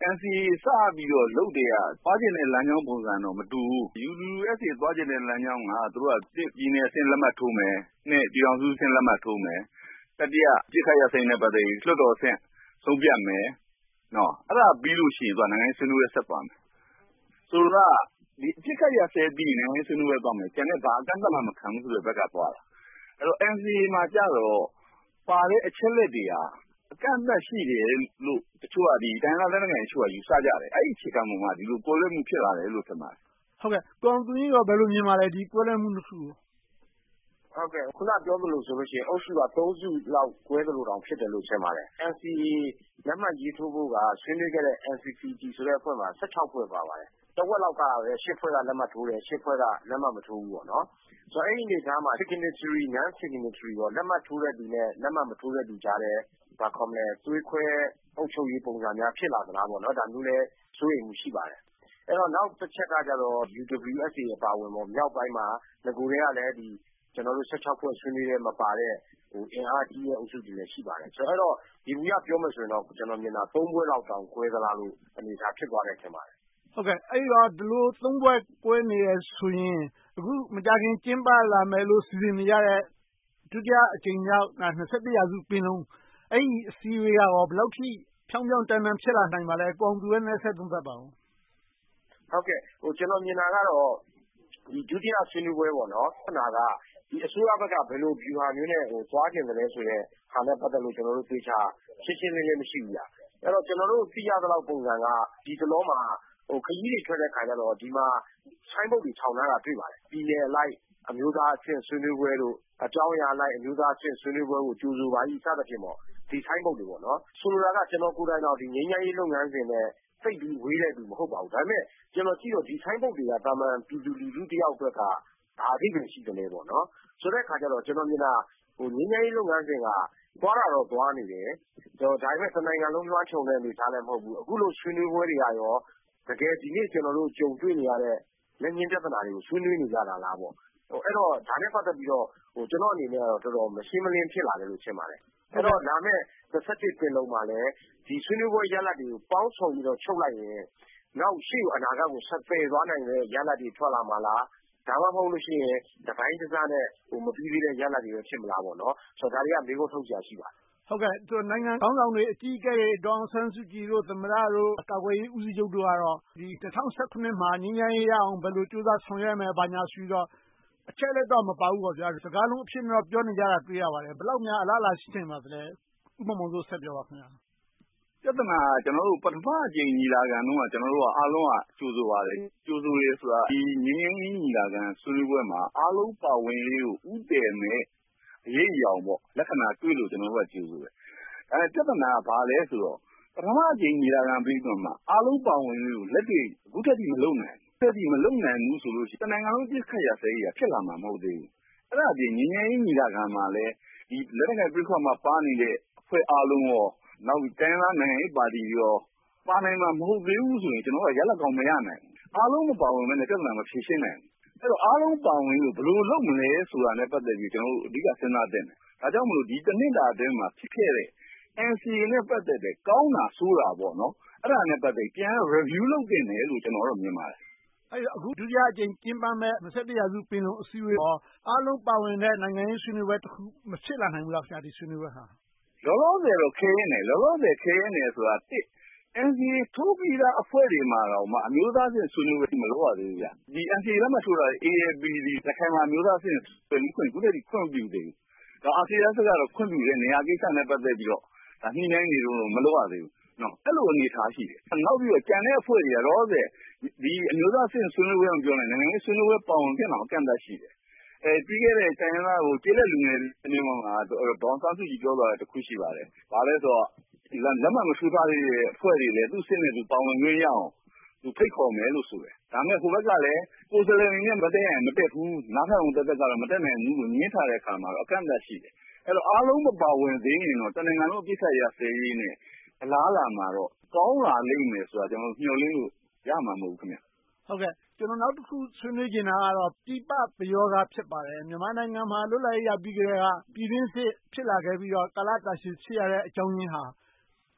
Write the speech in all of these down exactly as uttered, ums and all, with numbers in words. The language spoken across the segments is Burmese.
N C A စပြီးတော့လုပ်တယ်ကသွားကျင်တဲ့လမ်းကြောင်းပုံစံတော့မတူဘူး U W S A သွားကျင်တဲ့လမ်းကြောင်းကသူတို့ကပြည်နယ်အဆင့်လက်မှတ်ထိုးမယ်နှစ်ပြည်ထောင်စုအဆင့်လက်မှတ်ထိုးမယ်တတိယပြစ်ခတ်ရဆိုင်တဲ့ပတ်သက်ပြီးလွှတ်တော်အဆင့်ဆုံးဖြတ်မယ်နော်အဲ့ဒါပြီးလို့ရှိရင်သူကနိုင်ငံရေးဆွေးနွေးပွဲဆက်သွားမယ်ဆိုတော့ဒီပြစ်ခတ်ရဆဲပြီးနိုင်ငံရေးဆွေးနွေးပွဲသွားမယ်ကျန်တဲ့ဘာအကန့်အသတ်မှမခံဘူးဆိုတဲ့ဘက်ကသွားတာအဲ့တော့ N C A မှာကြတော့ပါတဲ့အချက်လက်တွေဟာအကန့်အသတ်ရှိတယ်လို့တချို့ကဒီတိုင်းလာလက်နက်ကိုင်တချို့ကယူဆကြတယ်အဲ့ဒီအခြေခံပုံမှာဒီလိုကိုယ်လွဲမှုဖြစ်လာတယ်လို့ထင်ပါတယ်ဟုတ်ကဲ့ကိုအောင်သူကြီးရောဘယ်လိုမြင်ပါလဲဒီကိုယ်လွဲမှုတစ်ခုကိုဟုတ်ကဲ့ခုနပြောသလိုဆိုလို့ရှိရင်အုပ်စုကသုံးစုလောက်ကွဲသလိုတောင်ဖြစ်တယ်လို့ထင်ပါတယ် N C A လက်မှတ်ရေးထိုးဖို့ကဆွေးနွေးခဲ့တဲ့ N C P T ဆိုတဲ့အဖွဲ့မှာ၁၆ဖွဲ့ပါပါတယ်တဝက်လောက်ကလည်း၈ဖွဲ့ကလက်မှတ်ထိုးတယ်၈ဖွဲ့ကလက်မှတ်မထိုးဘူးပေါ့နော်ဆိုတော့အဲ့ဒီအနေအထားမှာ signatory non signatory ပေါ့လက်မှတ်ထိုးတဲ့သူနဲ့လက်မှတ်မထိုးတဲ့သူကြားတဲ့ဘာခေါ်မလဲသွေးခွဲအုပ်ချုပ်ရေးပုံစံများဖြစ်လာသလားပေါ့နော်ဒါမျိုးလည်းစိုးရိမ်မှုရှိပါတယ်အဲ့တော့နောက်တစ်ချက်ကကြတော့ U W S A အပါဝင်ပေါ့မြောက်ပိုင်းမှာငကိုတွေကလည်းဒီကျွန်တော်တို့၁၆ဖွဲ့ဆွေးနွေးတဲ့မပါတဲ့ဟိုအင်အားကြီးရဲ့အုပ်စုတွေလည်းရှိပါတယ်ဆိုတော့အဲ့တော့ဒီဘူးရပြောမယ်ဆိုရင်တော့ကျွန်တော်မြင်တာသုံးပွဲလောက်တောင်꿰သလားလို့အနေအထားဖြစ်သွားတယ်ထင်ပါတယ်ဟုတ်ကဲ့အဲ့တော့ဒီလိုသုံးပွဲ꿰နေရဆိုရင်အခုမကြခင်ကျင်းပလာမယ်လို့စီစဉ်နေရတဲ့ဒုတိယအကြိမ်မြောက်၂၁ရာစုပင်လုံးအဲ့ဒီအစည်းအဝေးကရောဘယ်လောက်ထိဖြောင်းဖြောင်းတန်းတန်းဖြစ်လာနိုင်ပါလဲကိုအောင်သူရဲ့နဲ့ဆက်သုံးသပ်ပါဦးဟုတ်ကဲ့ဟိုကျွန်တော်မြင်တာကတော့ဒီဒုတိယဆွေးနွေးပွဲပေါ့နော်ခဏကဒီအစိုးရဘက်ကဘယ်လို view ဟာမျိုးနဲ့ဟိုသွားကျင်တယ်လဲဆိုတော့ဟာနဲ့ပတ်သက်လို့ကျွန်တော်တို့သိချာရှင်းရှင်းလင်းလင်းမရှိဘူးလားအဲ့တော့ကျွန်တော်တို့သိရသလောက်ပုံစံကဒီတလုံးမှာဟိုခရီးတွေထွက်တဲ့ခါကျတော့ဒီမှာဆိုင်းဘုတ်တွေထောင်ထားတာတွေ့ပါတယ်ပြည်နယ်လိုက်အမျိုးသားအဆင့်ဆွေးနွေးပွဲတို့အကြောင်းအရာလိုက်အမျိုးသားအဆင့်ဆွေးနွေးပွဲကိုကြိုဆိုပါ၏စသဖြင့်ပေါ့ဒီဆိုင်းဘုတ်တွေပေါ့နော်ဆိုလိုတာကကျွန်တော်ကိုယ်တိုင်တော့ဒီငြိမ်းချမ်းရေးလုပ်ငန်းစဉ်နဲ့စိတ်ပြီးဝေးတဲ့သူမဟုတ်ပါဘူးဒါပေမဲ့ကျွန်တော်ကြည့်တော့ဒီဆိုင်းဘုတ်တွေကတာမန်ပြည်သူလူထုတယောက်အတွက်ကဒါအဓိပ္ပာယ်ရှိတယ်လေပေါ့နော်ဆိုတဲ့ခါကျတော့ကျွန်တော်မြင်တာဟိုငြိမ်းချမ်းရေးလုပ်ငန်းစဉ်ကသွားတာတော့သွားနေတယ်တော့ဒါပေမဲ့တနိုင်ငံလုံးလွှမ်းခြုံတဲ့အနေအထားလည်းမဟုတ်ဘူးအခုလိုဆွေးနွေးပွဲတွေကရောတကယ်ဒီနေ့ကျွန်တော်တို့ကြုံတွေ့နေရတဲ့လက်ငင်းပြဿနာတွေကိုဆွေးနွေးနေကြတာလားပေါ့ဟိုအဲ့တော့ဒါနဲ့ပတ်သက်ပြီးတော့ဟိုကျွန်တော်အနေနဲ့တော့တော်တော်မရှင်းမလင်းဖြစ်လာတယ်လို့ထင်ပါတယ်အဲ့တော့ဒါမဲ့တစ်ဆက်တစ်ပင်လုံးမှာလည်းဒီဆွေးနွေးပွဲရလဒ်တွေကိုပေါင်းစုံပြီးတော့ချုပ်လိုက်ရင်နောက်ရှေ့အနာဂတ်ကိုဆက်ပယ်သွားနိုင်တဲ့ရလဒ်တွေထွက်လာမှာလားဒါမှမဟုတ်လို့ရှိရင်တပိုင်းတစ်စားနဲ့ဟိုမပြီးသေးတဲ့ရလဒ်တွေပဲဖြစ်မလားပေါ့နော်ဆိုတော့ဒါတွေကမေးခွန်းထုတ်ကြရှိပါတယ်ဟုတ်ကဲ့ဆိုနိုင်ငံခေါင်းဆောင်တွေအကြီးအကဲတွေဒေါအောင်ဆန်းစုကြည်တို့သမ္မတတို့ကာကွယ်ရေးဦးစီးချုပ်တို့ကတော့ဒီ၂၀၁၇မှာငြိမ်းချမ်းရေးရအောင်ဘယ်လိုကြိုးစားဆောင်ရွက်မယ်ဘာညာဆိုတော့အချက်လက်တော့မပါဘူးပေါ့ဗျာစကားလုံးအဖြစ်တော့ပြောနေကြတာတွေ့ရပါတယ်ဘယ်လောက်များအလားအလာရှိနေပါသလဲဥပမာဆိုဆက်ပြောပါခင်ဗျာပြဿနာကျွန်တော်တို့ပထမအကြိမ်ညီလာခံတုန်းကကျွန်တော်တို့ကအားလုံးကကြိုးဆိုပါတယ်ကြိုးဆိုရဲဆိုတာဒီငင်းငင်းညီလာခံဆွေးနွေးပွဲမှာအားလုံးပါဝင်ရေးကိုဥတည်မဲ့အရေးအယောင်ပေါ့လက္ခဏာတွေ့လို့ကျွန်တော်တို့ကကြိုးဆိုတယ်အဲပြဿနာကဘာလဲဆိုတော့ပထမအကြိမ်ညီလာခံပြီးတော့မှအားလုံးပါဝင်ရေးကိုလက်တွေအခုထက်ထိမလုံနိုင်ဘူးထက်ထိမလုံနိုင်ဘူးဆိုလို့ရှိရင်တနိုင်ငံလုံးပြစ်ခတ်ရစဲကြီးကဖြစ်လာမှာမဟုတ်သေးဘူးအဲ့ဒါအပြင်ငင်းငင်းညီလာခံမှာလည်းဒီလက်နက်ကိုင်ပြစ်ခတ်မှာပါနေတဲ့အဖွဲ့အားလုံးရောနောက်တိုင်းလားနိုင်ငံရေးပါတီရောပါနိုင်မှာမဟုတ်သေးဘူးဆိုရင်ကျွန်တော်ကရလက်ကောင်းမရနိုင်အားလုံးမပါဝင်မဲ့ပြဿနာမဖြေရှင်းနိုင်အဲ့တော့အားလုံးပါဝင်လို့ဘယ်လိုလုပ်မလဲဆိုတာနဲ့ပတ်သက်ပြီးကျွန်တော်တို့အဓိကစဉ်းစားတဲ့ဒါကြောင့်မလို့ဒီတနစ်တာအတွင်းမှာဖြစ်ခဲ့တဲ့ N C A နဲ့ပတ်သက်တဲ့ကောင်းတာဆိုးတာပေါ့နော်အဲ့ဒါနဲ့ပတ်သက်ပြန် review လုပ်တင်တယ်လို့ကျွန်တော်တို့မြင်ပါတယ်အဲ့တော့အခုဒုတိယအကြိမ်ကျင်းပမဲ့၂၁ရာစုပင်လုံအစည်းအဝေးတော့အားလုံးပါဝင်တဲ့နိုင်ငံရေးဆွေးနွေးပွဲတစ်ခုမဖြစ်လာနိုင်ဘူးလားခင်ဗျာဒီဆွေးနွေးပွဲဟာလောလောဆယ်တော့ခဲနေလောလောဆယ်ခဲနေဆိုတာတစ် N C A ထိုးပြီးသားအဖွဲ့တွေမှာတော့မှအမျိုးသားချင်းဆွေးနွေးပွဲမလုပ်ရသေးဘူးဗျဒီ N C A လက်မှတ်ထိုးတာ A A P D တခိုင်မှာမျိုးသားချင်းဆွေးနွေးခွင့်ခုတည်းကခွင့်ပြုသေးဘူးဒါအာဆီယံကတော့ခွင့်ပြုတဲ့နေရာကိစ္စနဲ့ပတ်သက်ပြီးတော့ဒါညှိနှိုင်းနေလို့မလုပ်ရသေးဘူးနော်အဲ့လိုအနေထားရှိတယ်နောက်ပြီးတော့ကြံတဲ့အဖွဲ့တွေကတော့ဒီအမျိုးသားချင်းဆွေးနွေးပွဲမပြောနိုင်နိုင်ငံရေးဆွေးနွေးပွဲပေါဝင်ဖြစ်အောင်အကန့်အသတ်ရှိတယ်အဲပြီးခဲ့တဲ့တိုင်းရင်းသားကိုကျေးလက်လူငယ်တွေမှာဒေါအောင်ဆန်းစုကြည်ပြောသွားတဲ့တစ်ခုရှိပါတယ်။ဘာလဲဆိုတော့လက်မှတ်မထိုးထားတဲ့အဖွဲ့တွေလည်းသူ့စစ်နဲ့သူပါဝင်ခွင့်ရအောင်သူဖိတ်ခေါ်မယ်လို့ဆိုတယ်။ဒါမဲ့ဟိုဘက်ကလည်းကိုယ်စားလှယ်တွေနဲ့မတက်ရင်မတက်ဘူး။နားထောင်တက်တက်ကတော့မတက်နိုင်ဘူးလို့ညှင်းထားတဲ့အခါမှာတော့အကန့်အသတ်ရှိတယ်။အဲ့တော့အားလုံးမပါဝင်သေးရင်တော့တနိုင်ငံလုံးအပြစ်ခတ်ရစေးရေးနဲ့အလားလာမှာတော့ကောင်းလာလိမ့်မယ်ဆိုတာကျွန်တော်မျှော်လင့်လို့ရမှာမဟုတ်ဘူးခင်ဗျ။ဟုတ်ကဲ့ကျွန်တော်နောက်တစ်ခုဆွေးနွေးချင်တာကတော့ပြည်ပပယောဂဖြစ်ပါတယ်မြန်မာနိုင်ငံမှာလွတ်လပ်ရေးရပြီးကြတဲ့ကပြည်တွင်းစစ်ဖြစ်လာခဲ့ပြီးတော့ကာလတာရှည်ဖြစ်ရတဲ့အကြောင်းရင်းဟာ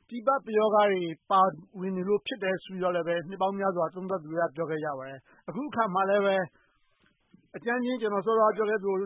ပြည်ပပယောဂတွေပါဝင်နေလို့ဖြစ်တယ်ဆိုပြီးတော့လည်းနှစ်ပေါင်းများစွာသုံးသပ်သူတွေကပြောခဲ့ကြပါတယ်။အခုအခါမှာလည်းပဲအကြမ်းဖျင်းကျနော်စောစောကပြောခဲ့သလို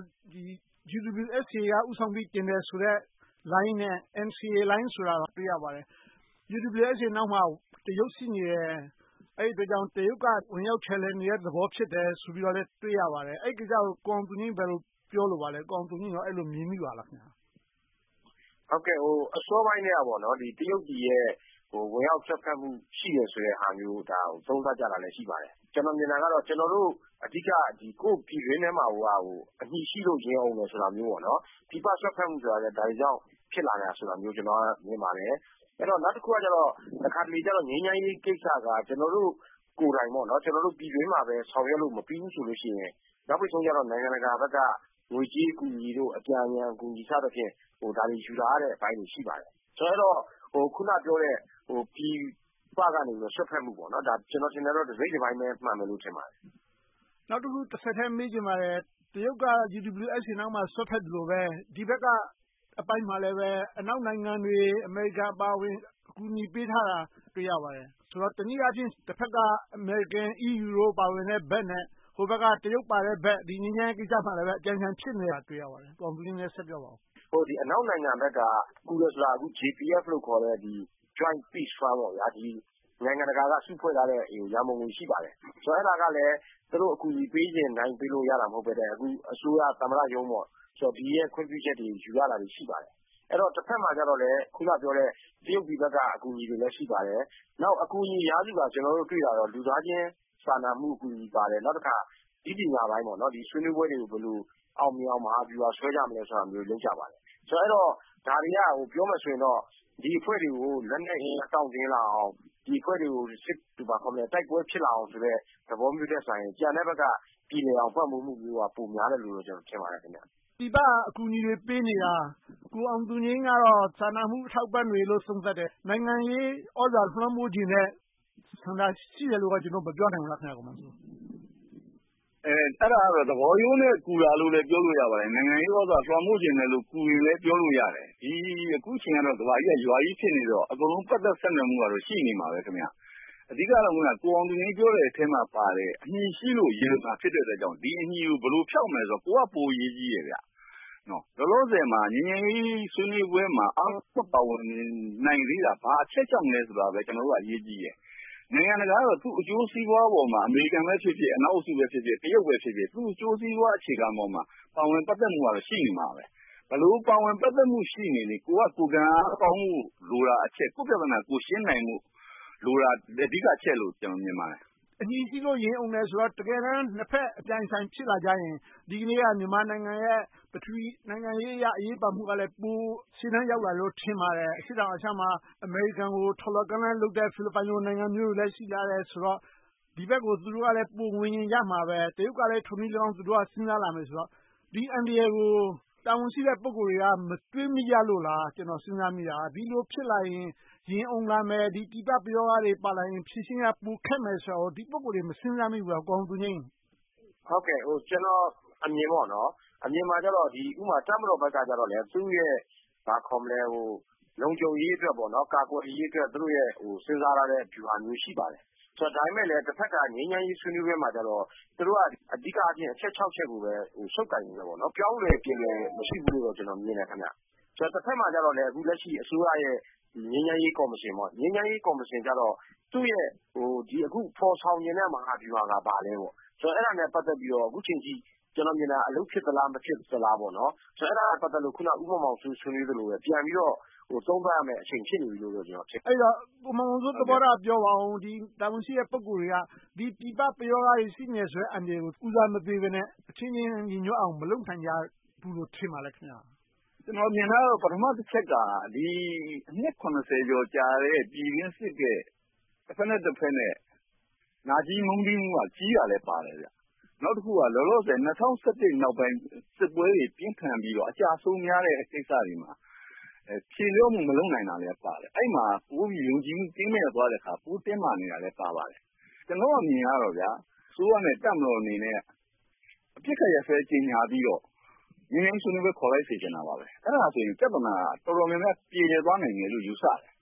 U W S A က ဦးဆောင်ပြီးတင်တယ်ဆိုတဲ့လိုင်းနဲ့ N C A လိုင်းဆိုတာကိုတွေ့ရပါတယ်။ U W S A နောက်မှာတရုတ်ရှိနေတယ်။ အဲဒီအတွက်ကြောင့်တရုတ်ကဝင်ရောက်ချယ်လှယ်နေတဲ့သဘောဖြစ်တယ်ဆိုပြီးတော့လည်းတွေ့ရပါတယ်။အဲဒီကိစ္စကိုကိုအောင်သူငြိမ်းဘယ်လိုပြောလိုပါလဲ။ကိုအောင်သူငြိမ်းအဲဒီလိုမြင်မိပါသလား။ဟုတ်ကဲ့အစောပိုင်းကပေါ့နော်ဒီတရုတ်ပြည်ရဲ့ဝင်ရောက်စွက်ဖက်မှုရှိတယ်ဆိုတဲ့ဟာမျိုးဒါကိုသုံးသပ်ကြတာလည်းရှိပါတယ်။ကျွန်တော်မြင်တာကတော့ကျွန်တော်တို့အဓိကဒီကိုပြည်တွင်းထဲမှာဟိုဟာဟိုအညှိရှိလို့ရင်းအောင်တယ်ဆိုတာမျိုးပေါ့နော်။ဒီပစွက်ဖက်မှုဆိုတာလည်းဒါကြောင့်ဖြစ်လာတာဆိုတာမျိုးကျွန်တော်မြင်ပါတယ်။အဲ့တော့နောက်တစ်ခုကကျတော့တစ်ခါတလေကျတော့ငြိမ်းချမ်းရေးကိစ္စကကျွန်တော်တို့ကိုယ်တိုင်ပေါ့နော်ကျွန်တော်တို့ပြည်တွင်းမှာပဲဆောင်ရွက်လို့မပြီးဘူးဆိုလို့ရှိရင်နောက်ပြီးဆုံးကျတော့နိုင်ငံတကာဘက်ကငွေကြေးအကူအညီတို့အပြန်အလှန်အကူအညီစသဖြင့်ဟိုဒါတွေယူလာတဲ့အပိုင်းတွေရှိပါတယ်။ဆိုတော့ဟိုခုနပြောတဲ့ဟိုပြည်ပကနေပြီးဆွတ်ဖက်မှုပေါ့နော်ဒါကျွန်တော်ထင်တယ်တော့တစ်စိတ်တစ်ပိုင်းပဲမှန်မယ်လို့ထင်ပါတယ်။နောက်တစ်ခုတစ်ဆက်တည်းမေးချင်ပါတယ်။တရုတ်က U W S A နောက်မှာဆွတ်ဖက်တယ်လို့ပဲဒီဘက်ကအပိုင်းမှာလည်းပဲအနောက်နိုင်ငံတွေအမေရိကန်ပါဝင်အကူအညီပေးထားတာတွေ့ရပါတယ်။ဆိုတော့တနည်းအားဖြင့်တစ်ဖက်ကအမေရိကန် E U တို့ပါဝင်တဲ့ဘက်နဲ့ဟိုဘက်ကတရုတ်ပါတဲ့ဘက်ဒီငြိမ်းချမ်းရေးကိစ္စမှာလည်းပဲအကြံဉာဏ်ဖြစ်နေတာတွေ့ရပါတယ်။ကိုအောင်သူငြိမ်းလည်းဆက်ပြောပါဦး။ဟိုဒီအနောက်နိုင်ငံဘက်ကကူရဆိုတာအခု J P F လို့ခေါ်တဲ့ဒီ Joint Peace Fund ပေါ့ဗျာဒီနိုင်ငံတကာကစုဖွဲ့ထားတဲ့ရန်ပုံငွေရှိပါတယ်။ဆိုတော့အဲ့ဒါကလည်းသူတို့အကူအညီပေးခြင်းနိုင်ပေးလို့ရတာမဟုတ်ပဲတဲ့အခုအစိုးရသမ္မတရုံးပေါ့ဆိုတော့ဒီရဲ့ခွင့်ပြုချက်တွေယူရတာတွေရှိပါတယ်။အဲ့တော့တစ်ဖက်မှာကျတော့လည်းခုနပြောတဲ့တရုတ်ပြည်ဘက်ကအကူအညီတွေလည်းရှိပါတယ်။နောက်အကူအညီရာစုကကျွန်တော်တို့တွေ့တာတော့လူသားချင်းစာနာမှုအကူအညီပါတယ်။နောက်တစ်ခါဒီပညာပိုင်းပေါ့နော်ဒီဆွေးနွေးပွဲတွေကိုဘယ်လိုအောင်မြင်အောင်မဟာဗျူဟာဆွဲကြမလဲဆိုတာမျိုးလုပ်ကြပါတယ်။ဆိုတော့ဒါတွေကဟိုပြောမှဆိုရင်တော့ဒီအဖွဲ့တွေကိုလက်နက်အင်အားတောင့်တင်းလာအောင်ဒီအဖွဲ့တွေကိုစစ်တူပါခေါ်မလဲတိုက်ပွဲဖြစ်လာအောင်ဆိုတဲ့သဘောမျိုးတဲ့ဆိုင်ကြံတဲ့ဘက်ကပြည်လေအောင်ပတ်မှုမှုမျိုးကပုံများတယ်လို့ကျွန်တော်ထင်ပါတယ်ခင်ဗျ။ဒီကအကူအညီတွေပေးနေတာကိုအောင်သူငြိမ်းကတော့စာနာမှုအထောက်ပံ့တွေလို့သုံးသပ်တယ်။နိုင်ငံရေးဩဇာလွှမ်းမိုးခြင်းနဲ့ဆန္ဒရှိတယ်လို့ကကျွန်တော်မပြောနိုင်ဘူးလားခင်ဗျာ။အဲအဲ့ဒါကတော့သဘောရိုးနဲ့ကူတာလို့လည်းပြောလို့ရပါတယ်နိုင်ငံရေးဩဇာလွှမ်းမိုးခြင်းနဲ့လို့ကူရင်လည်းပြောလို့ရတယ်ဒီအခုချိန်ကတော့ကမ္ဘာကြီးကရွာကြီးဖြစ်နေတော့အကုန်လုံးပတ်သက်ဆက်နွယ်မှုကတော့ရှိနေမှာပဲခင်ဗျအဓိကတော့ကကိုအောင်သူငြိမ်းပြောတဲ့အထက်မှာပါတယ်အညီရှိလို့ရေမှာဖြစ်တဲ့အတွက်ကြောင့်ဒီအညီကိုဘယ်လိုဖြောက်မယ်ဆိုတော့ကိုကပိုရေးကြီးရဲ့ဗျနော်လောလောဆယ်မှာငြိမ်းချမ်းရေးဆွေးနွေးပွဲမှာအားလုံးပါဝင်နိုင်သေးတာဘာအချက်ကြောင့်လဲဆိုတာပဲကျွန်တော်တို့ကအရေးကြီးရဲ့နိုင်ငံတကာကတော့သူ့အကျိုးစီးပွားပေါ်မှာအမေရိကန်ပဲဖြစ်ဖြစ်အနောက်အုပ်စုပဲဖြစ်ဖြစ်တရုတ်ပဲဖြစ်ဖြစ်သူ့အကျိုးစီးပွားအခြေခံပေါ်မှာပါဝင်ပတ်သက်မှုကတော့ရှိနေမှာပဲဘလို့ပါဝင်ပတ်သက်မှုရှိနေလေကိုကကိုကံအကောင်းမှုလိုတာအချက်ကိုပြဿနာကိုရှင်းနိုင်မှုလိုတာအဓိကအချက်လို့ကျွန်တော်မြင်ပါတယ်အညီရှိလို့ရင်အောင်လဲဆိုတော့တကယ်တမ်းနှစ်ဖက်အပြိုင်ဆိုင်ဖြစ်လာကြရင်ဒီကနေ့ကမြန်မာနိုင်ငံရဲ့ပထဝီနိုင်ငံရေးအရအရေးပါမှုကလည်းပိုရှင်းနှန်းရောက်လာလို့ထင်ပါတယ်အရှေ့တောင်အာရှမှာအမေရိကန်ကိုထော်လော်ကမ်းလန်းလုပ်တဲ့ဖိလစ်ပိုင်လိုနိုင်ငံမျိုးတွေလည်းရှိလာတယ်ဆိုတော့ဒီဘက်ကိုသူတို့ကလည်းပိုဝင်ရင်ရမှာပဲတရုတ်ကလည်းထုံနည်း၎င်းသူတို့ကစဉ်းစားလာမယ်ဆိုတော့ဒီအန်ဒီရယ်ကိုတာဝန်ရှိတဲ့ပုဂ္ဂိုလ်တွေကမတွေးမိကြလို့လားကျွန်တော်စဉ်းစားမိတာဒီလိုဖြစ်လာရင်ရင်အောင်လာမယ်ဒီပြည်ပပြောရတွေပါလာရင်ဖြည့်ရှင်းရပူခက်မယ်ဆိုတော့ဒီပုဂ္ဂိုလ်တွေမစဉ်းစားမိဘူးလားကောင်းသူငိမ့်ဟုတ်ကဲ့ဟိုကျွန်တော်အမြင်ပေါ့နော်အမြင်မှာကျတော့ဒီဥမာတမတော်ဘက်ကကျတော့လေသူ့ရဲ့ဘာခေါ်မလဲဟိုလုံခြုံရေးအတွက်ပေါ့နော်ကာကွယ်ရေးအတွက်သူတို့ရဲ့ဟိုစဉ်းစားရတဲ့ view ဟာမျိုးရှိပါတယ်ဆိုတော့ဒါပေမဲ့လည်းတစ်ဖက်ကငြိမ်းချမ်းရေးဆွေးနွေးပွဲမှာကျတော့သူတို့ကအဓိကအချင်းအချက်၆ချက်ကိုပဲဟိုစုပ်ကိုင်နေတယ်ပေါ့နော်ပြောင်းလဲပြင်လဲမရှိဘူးလို့တော့ကျွန်တော်မြင်တယ်ခင်ဗျဆိုတော့တစ်ဖက်မှာကျတော့လည်းအခုလက်ရှိအစိုးရရဲ့ငြိမ်းချမ်းရေးကော်မရှင်ပေါ့ငြိမ်းချမ်းရေးကော်မရှင်ကျတော့သူ့ရဲ့ဟိုဒီအခုဖော်ဆောင်နေတဲ့မဟာဗျူဟာကပါလဲပေါ့ဆိုတော့အဲ့ဒါနဲ့ပတ်သက်ပြီးတော့အခုချိန်ကြီးကျွန်တော်မြင်တာအလုပ်ဖြစ်သလားမဖြစ်သလားပေါ့နော်ဆိုတော့အဲ့ဒါနဲ့ပတ်သက်လို့ခုနဥပမာဆွေးဆွေးနွေးသလိုပဲပြန်ပြီးတော့ဟိုသုံးသပ်ရမယ်အချိန်ဖြစ်နေပြီလို့တော့ကျွန်တော်ထင်အဲ့တော့ကိုမောင်မောင်စိုးသဘောထားပြောပါအောင်ဒီတာဝန်ရှိတဲ့ပုဂ္ဂိုလ်တွေကဒီပြည်ပပယောဂတွေရှိနေဆိုတဲ့အန်ဒီကိုဦးစားမပေးဘဲနဲ့အချင်းချင်းညီညွတ်အောင်မလုပ်နိုင်ကြဘူးလို့ထင်ပါလေခင်ဗျာကျွန်တော်မြင်တာတော့ပထမတစ်ချက်ကဒီအနှစ်၇၀ကျော်ကြာတဲ့ပြည်ရင်းစစ်တဲ့တစ်ဖက်နဲ့တစ်ဖက်နဲ့နာကြီးမုန်းတီးမှုကကြီးရလဲပါတယ်ဗျနောက်တစ်ခုကလောလောဆယ်၂၀၁၁နောက်ပိုင်းစစ်ပွဲတွေပြင်းထန်ပြီးတော့အကြဆုံးများတဲ့ကိစ္စတွေမှာဖြေလျော့မှုမလုပ်နိုင်တာလည်းပါတယ်အဲ့မှာပိုးပြီးယုံကြည်မှုကင်းမဲ့သွားတဲ့အခါပိုးတင်းမာနေတာလည်းပါပါတယ်ကျွန်တော်အမြင်ကတော့ဗျာစိုးရနဲ့တပ်မတော်အနေနဲ့အပြစ်ခတ်ရဆဲကြီးညာပြီးတော့ငင်းငင်းဆွေးနွေးပွဲခေါ်လိုက်စေချင်တာပါပဲအဲ့ဒါဆိုရင်ပြဿနာတော်တော်များများပြေလည်သွားနိုင်တယ်လို့ယူဆတယ်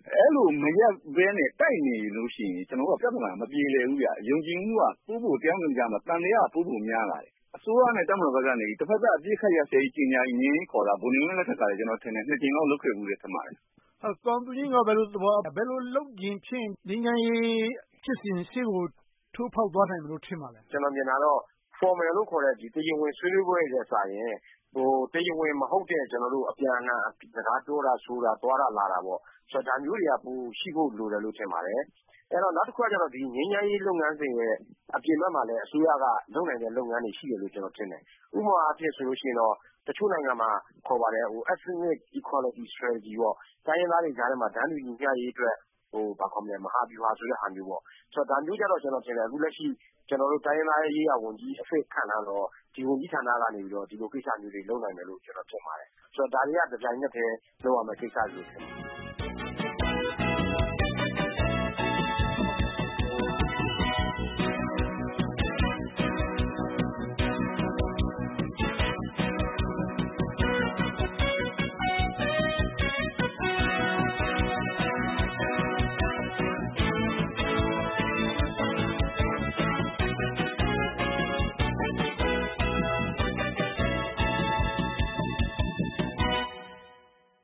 အဲ့လိုမရပ်ဘဲနဲ့တိုက်နေလို့ရှိရင်ကျွန်တော်တို့ကပြဿနာမပြေလည်ဘူးဗျ။ယုံကြည်မှုကပို့ဖို့တရားဝင်ကြမှာတန်တရားပို့ဖို့များလာတယ်။အစိုးရနဲ့တပ်မတော်ဘက်ကနေတစ်ဖက်သက်အပြစ်ခတ်ရစေကြီးညာရင်းခေါ်တာဗိုလ်နေဝင်းလက်ထက်ကလည်းကျွန်တော်ထင်တယ်နှစ်ကြိမ်လောက်လုပ်ခဲ့ဘူးလေထင်ပါတယ်။ဟုတ်ကောင်သူကြီးကဘယ်လိုသဘောဘယ်လိုလုပ်ရင်ဖြင့်ငြိမ်းချမ်းရေးဖြစ်စဉ်ရှေ့ကိုထိုးဖောက်သွားနိုင်မလို့ထင်ပါလဲ။ကျွန်တော်မြင်တာတော့ formal လို့ခေါ်တဲ့ဒီတရားဝင်ဆွေးနွေးပွဲတွေနဲ့စာရင်ဟိုတရားဝင်မဟုတ်တဲ့ကျွန်တော်တို့အပြန်အလှန်စကားပြောတာဆိုတာသွားတာလာတာပေါ့ဆိုတော့ဒါမျိုးတွေကပိုရှိဖို့လိုတယ်လို့ထင်ပါတယ်အဲ့တော့နောက်တစ်ခုကကျတော့ဒီငြိမ်းချမ်းရေးလုပ်ငန်းစဉ်ရဲ့အပြင်ဘက်မှာလည်းအစိုးရကလုပ်နိုင်တဲ့လုပ်ငန်းတွေရှိတယ်လို့ကျွန်တော်ထင်တယ်ဥပမာအဖြစ်ဆိုလို့ရှိရင်တော့တချို့နိုင်ငံမှာခေါ်ပါတယ်ဟို ethnic equality strategy ပေါ့တိုင်းရင်းသားတွေကြားထဲမှာတန်းတူညီမျှရေးအတွက်ဟိုဘာခေါ်မလဲမဟာဗျူဟာဆိုတဲ့ဟာမျိုးပေါ့ဆိုတော့ဒါမျိုးကြတော့ကျွန်တော်ထင်တယ်အခုလက်ရှိကျွန်တော်တို့တိုင်းရင်းသားရေးရာဝန်ကြီးအဖြစ်ခံထားတော့ဒီဝန်ကြီးဌာနကနေပြီးတော့ဒီလိုကိစ္စမျိုးတွေလုပ်နိုင်တယ်လို့ကျွန်တော်ထင်ပါတယ်ဆိုတော့ဒါတွေကဒီဇိုင်းနဲ့တည်းလုပ်ရမယ့်ကိစ္စတွေဖြစ်တယ်